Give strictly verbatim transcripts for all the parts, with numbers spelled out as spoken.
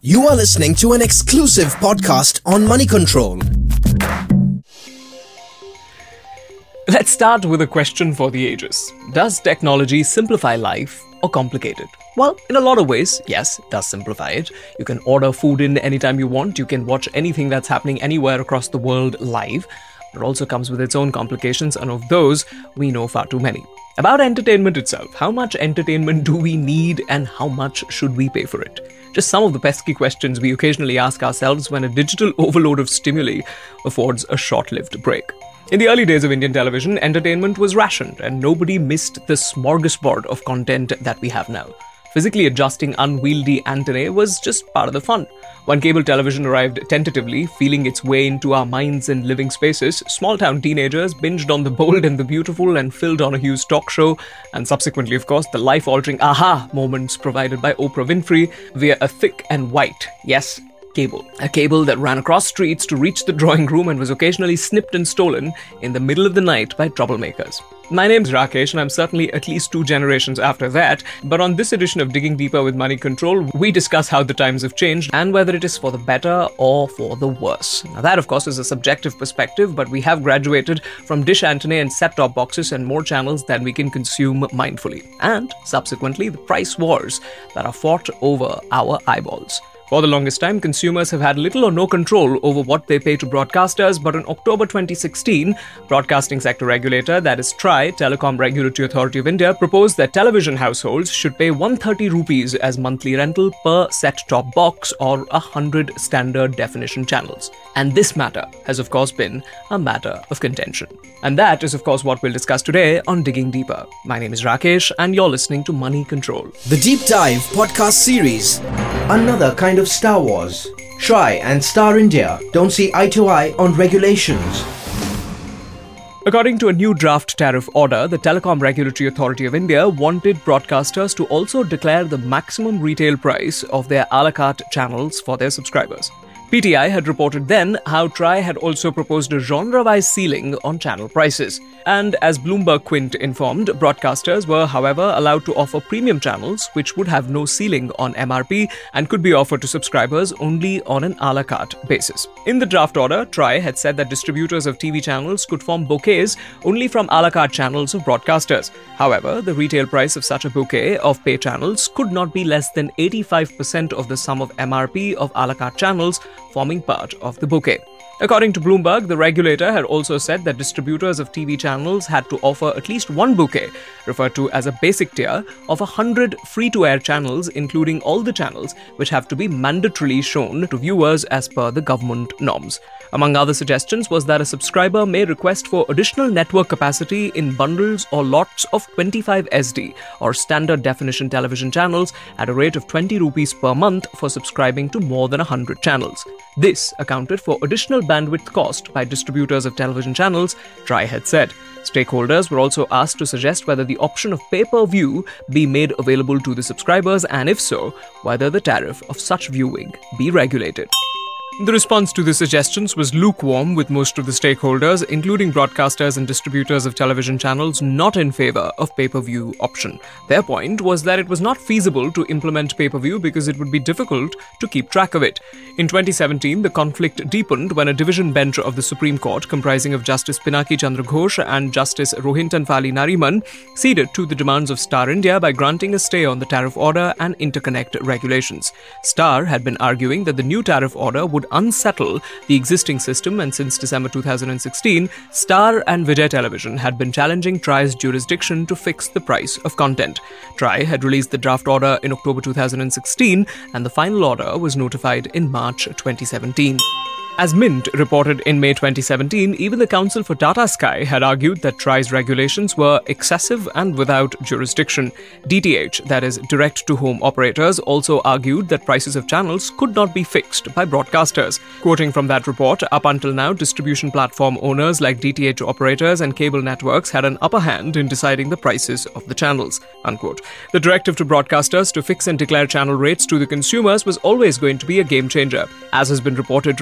You are listening to an exclusive podcast on Money Control. Let's start with a question for the ages. Does technology simplify life or complicate it? Well, in a lot of ways, yes, it does simplify it. You can order food in anytime you want. You can watch anything that's happening anywhere across the world live. But it also comes with its own complications, and of those, we know far too many. About entertainment itself, how much entertainment do we need and how much should we pay for it? Just some of the pesky questions we occasionally ask ourselves when a digital overload of stimuli affords a short-lived break. In the early days of Indian television, entertainment was rationed and nobody missed the smorgasbord of content that we have now. Physically adjusting unwieldy antennae was just part of the fun. When cable television arrived tentatively, feeling its way into our minds and living spaces, small-town teenagers binged on The Bold and the Beautiful and Phil Donahue's talk show, and subsequently, of course, the life-altering aha moments provided by Oprah Winfrey via a thick and white, yes, cable. A cable that ran across streets to reach the drawing room and was occasionally snipped and stolen in the middle of the night by troublemakers. My name's Rakesh, and I'm certainly at least two generations after that, but on this edition of Digging Deeper with Money Control, we discuss how the times have changed and whether it is for the better or for the worse. Now that, of course, is a subjective perspective, but we have graduated from dish antennae and set-top boxes and more channels than we can consume mindfully. And, subsequently, the price wars that are fought over our eyeballs. For the longest time, consumers have had little or no control over what they pay to broadcasters, but in October twenty sixteen, broadcasting sector regulator, that is TRAI, Telecom Regulatory Authority of India, proposed that television households should pay one hundred thirty rupees as monthly rental per set-top box or one hundred standard definition channels. And this matter has, of course, been a matter of contention. And that is, of course, what we'll discuss today on Digging Deeper. My name is Rakesh, and you're listening to Money Control. The Deep Dive podcast series. Another kind of Star Wars. TRAI and Star India don't see eye to eye on regulations. According to a new draft tariff order, the Telecom Regulatory Authority of India wanted broadcasters to also declare the maximum retail price of their a la carte channels for their subscribers. P T I had reported then how TRAI had also proposed a genre-wise ceiling on channel prices. And as Bloomberg Quint informed, broadcasters were, however, allowed to offer premium channels which would have no ceiling on M R P and could be offered to subscribers only on an a la carte basis. In the draft order, TRAI had said that distributors of T V channels could form bouquets only from a la carte channels of broadcasters. However, the retail price of such a bouquet of pay channels could not be less than eighty-five percent of the sum of M R P of a la carte channels forming part of the bouquet. According to Bloomberg, the regulator had also said that distributors of T V channels had to offer at least one bouquet, referred to as a basic tier, of one hundred free-to-air channels, including all the channels which have to be mandatorily shown to viewers as per the government norms. Among other suggestions was that a subscriber may request for additional network capacity in bundles or lots of twenty-five S D or standard definition television channels at a rate of twenty rupees per month for subscribing to more than one hundred channels. This accounted for additional bandwidth cost by distributors of television channels, TRAI had said. Stakeholders were also asked to suggest whether the option of pay-per-view be made available to the subscribers, and if so, whether the tariff of such viewing be regulated. The response to the suggestions was lukewarm, with most of the stakeholders, including broadcasters and distributors of television channels, not in favor of pay-per-view option. Their point was that it was not feasible to implement pay-per-view because it would be difficult to keep track of it. In twenty seventeen, the conflict deepened when a division bench of the Supreme Court, comprising of Justice Pinaki Chandra Ghosh and Justice Rohinton Fali Nariman, ceded to the demands of Star India by granting a stay on the tariff order and interconnect regulations. Star had been arguing that the new tariff order would unsettle the existing system, and since December two thousand sixteen, Star and Vijay Television had been challenging TRAI's jurisdiction to fix the price of content. TRAI had released the draft order in October two thousand sixteen, and the final order was notified in March twenty seventeen. As Mint reported in May twenty seventeen, even the Council for Tata Sky had argued that TRAI's regulations were excessive and without jurisdiction. D T H, that is, direct-to-home operators, also argued that prices of channels could not be fixed by broadcasters. Quoting from that report, up until now, distribution platform owners like D T H operators and cable networks had an upper hand in deciding the prices of the channels. Unquote. The directive to broadcasters to fix and declare channel rates to the consumers was always going to be a game-changer. As has been reported repeatedly,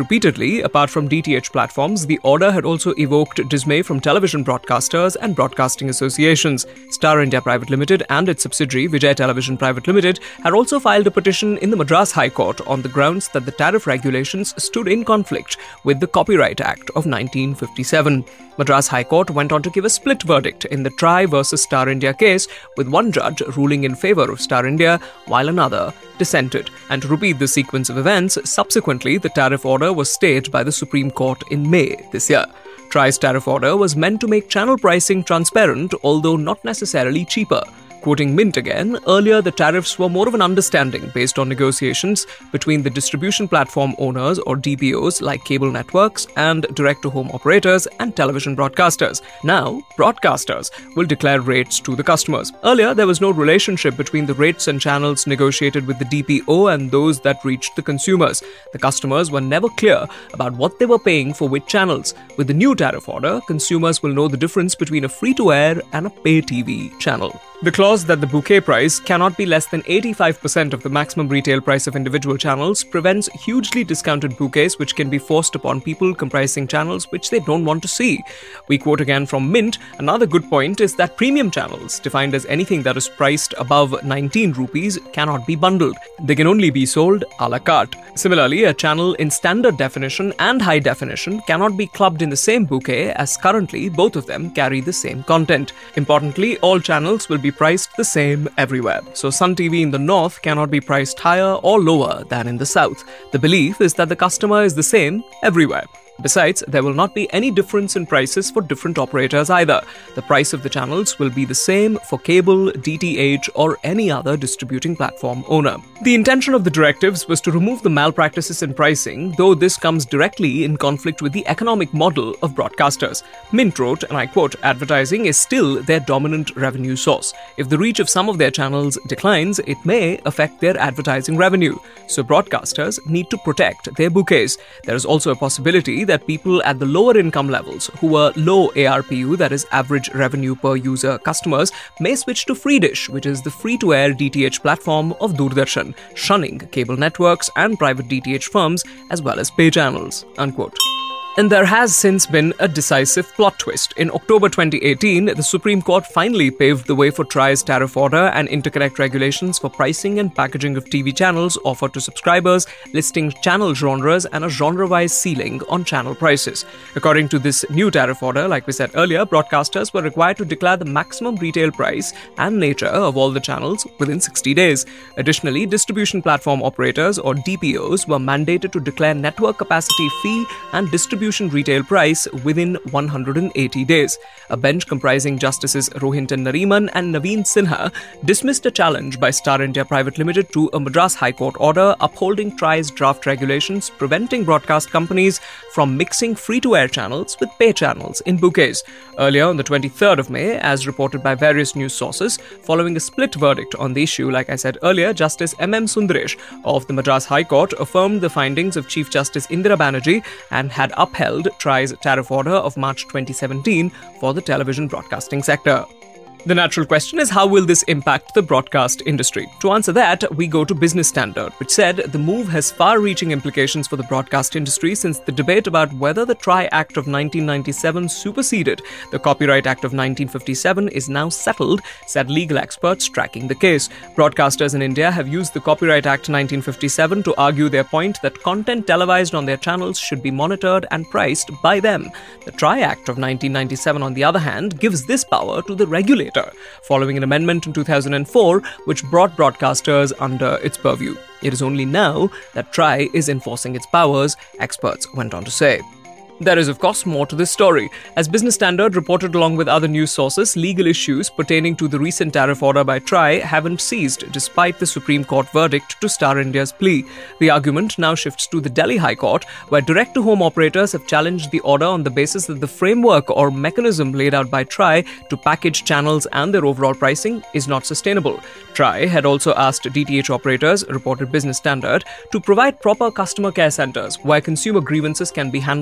Recently, apart from D T H platforms, the order had also evoked dismay from television broadcasters and broadcasting associations. Star India Private Limited and its subsidiary Vijay Television Private Limited had also filed a petition in the Madras High Court on the grounds that the tariff regulations stood in conflict with the Copyright Act of nineteen fifty-seven. Madras High Court went on to give a split verdict in the Try versus Star India case, with one judge ruling in favour of Star India while another dissented. And to repeat the sequence of events, subsequently the tariff order was stayed by the Supreme Court in May this year. Try's tariff order was meant to make channel pricing transparent, although not necessarily cheaper. Quoting Mint again, earlier the tariffs were more of an understanding based on negotiations between the distribution platform owners or D P Os like cable networks and direct-to-home operators and television broadcasters. Now, broadcasters will declare rates to the customers. Earlier, there was no relationship between the rates and channels negotiated with the D P O and those that reached the consumers. The customers were never clear about what they were paying for which channels. With the new tariff order, consumers will know the difference between a free-to-air and a pay-T V channel. The clause that the bouquet price cannot be less than eighty-five percent of the maximum retail price of individual channels prevents hugely discounted bouquets which can be forced upon people comprising channels which they don't want to see. We quote again from Mint, another good point is that premium channels, defined as anything that is priced above nineteen rupees, cannot be bundled. They can only be sold a la carte. Similarly, a channel in standard definition and high definition cannot be clubbed in the same bouquet, as currently both of them carry the same content. Importantly, all channels will be priced the same everywhere. So Sun T V in the north cannot be priced higher or lower than in the south. The belief is that the customer is the same everywhere. Besides, there will not be any difference in prices for different operators either. The price of the channels will be the same for cable, D T H, or any other distributing platform owner. The intention of the directives was to remove the malpractices in pricing, though this comes directly in conflict with the economic model of broadcasters. Mint wrote, and I quote, "Advertising is still their dominant revenue source. If the reach of some of their channels declines, it may affect their advertising revenue. So broadcasters need to protect their bouquets. There is also a possibility that people at the lower income levels, who were low A R P U, that is average revenue per user customers, may switch to Freedish, which is the free-to-air D T H platform of Doordarshan, shunning cable networks and private D T H firms as well as pay channels." Unquote. And there has since been a decisive plot twist. In October twenty eighteen, the Supreme Court finally paved the way for Try's tariff order and interconnect regulations for pricing and packaging of T V channels offered to subscribers, listing channel genres and a genre-wise ceiling on channel prices. According to this new tariff order, like we said earlier, broadcasters were required to declare the maximum retail price and nature of all the channels within sixty days. Additionally, distribution platform operators or D P Os were mandated to declare network capacity fee and distribution retail price within one hundred eighty days. A bench comprising Justices Rohinton Nariman and Naveen Sinha dismissed a challenge by Star India Private Limited to a Madras High Court order upholding Try's draft regulations preventing broadcast companies from mixing free-to-air channels with pay channels in bouquets. Earlier on the twenty-third of May, as reported by various news sources, following a split verdict on the issue, like I said earlier, Justice M M Sundaresh of the Madras High Court affirmed the findings of Chief Justice Indira Banerjee and had up upheld Try's tariff order of March twenty seventeen for the television broadcasting sector. The natural question is, how will this impact the broadcast industry? To answer that, we go to Business Standard, which said the move has far-reaching implications for the broadcast industry since the debate about whether the Try Act of nineteen ninety-seven superseded the Copyright Act of nineteen fifty-seven is now settled, said legal experts tracking the case. Broadcasters in India have used the Copyright Act nineteen fifty-seven to argue their point that content televised on their channels should be monitored and priced by them. The Try Act of nineteen ninety-seven, on the other hand, gives this power to the regulator, following an amendment in two thousand four which brought broadcasters under its purview. It is only now that Try is enforcing its powers, experts went on to say. There is, of course, more to this story. As Business Standard reported along with other news sources, legal issues pertaining to the recent tariff order by Try haven't ceased despite the Supreme Court verdict to Star India's plea. The argument now shifts to the Delhi High Court, where direct-to-home operators have challenged the order on the basis that the framework or mechanism laid out by Try to package channels and their overall pricing is not sustainable. Try had also asked D T H operators, reported Business Standard, to provide proper customer care centers where consumer grievances can be handled effectively.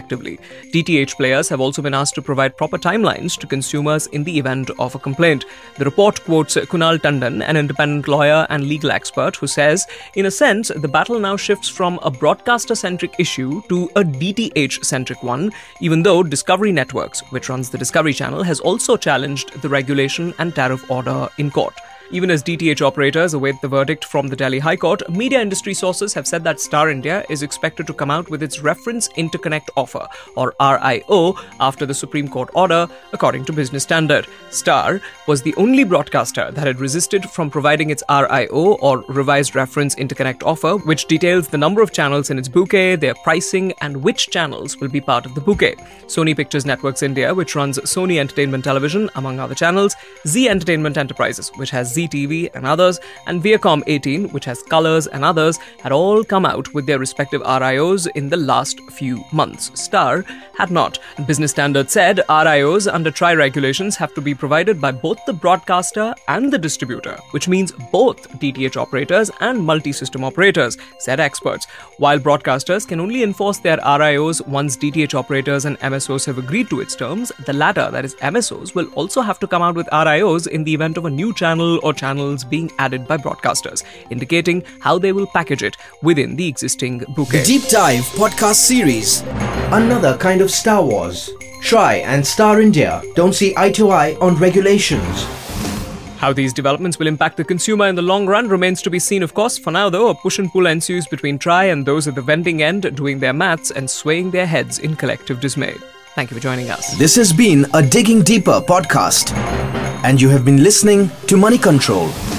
respectively. D T H players have also been asked to provide proper timelines to consumers in the event of a complaint. The report quotes Kunal Tandon, an independent lawyer and legal expert, who says, in a sense, the battle now shifts from a broadcaster-centric issue to a D T H-centric one, even though Discovery Networks, which runs the Discovery Channel, has also challenged the regulation and tariff order in court. Even as D T H operators await the verdict from the Delhi High Court, media industry sources have said that Star India is expected to come out with its Reference Interconnect Offer, or R I O, after the Supreme Court order, according to Business Standard. Star was the only broadcaster that had resisted from providing its R I O, or Revised Reference Interconnect Offer, which details the number of channels in its bouquet, their pricing, and which channels will be part of the bouquet. Sony Pictures Networks India, which runs Sony Entertainment Television, among other channels, Zee Entertainment Enterprises, which has Zee T V and others, and Viacom eighteen, which has Colors and others, had all come out with their respective R I Os in the last few months. Star had not. Business Standard said R I Os under T R I regulations have to be provided by both the broadcaster and the distributor, which means both D T H operators and multi-system operators, said experts. While broadcasters can only enforce their R I Os once D T H operators and M S Os have agreed to its terms, the latter, that is M S Os, will also have to come out with R I Os in the event of a new channel or channels being added by broadcasters, indicating how they will package it within the existing bouquet. The Deep Dive podcast series. Another kind of Star Wars. T R I and Star India don't see eye to eye on regulations. How these developments will impact the consumer in the long run remains to be seen, of course. For now, though, a push and pull ensues between T R I and those at the vending end doing their maths and swaying their heads in collective dismay. Thank you for joining us. This has been a Digging Deeper podcast, and you have been listening to Money Control.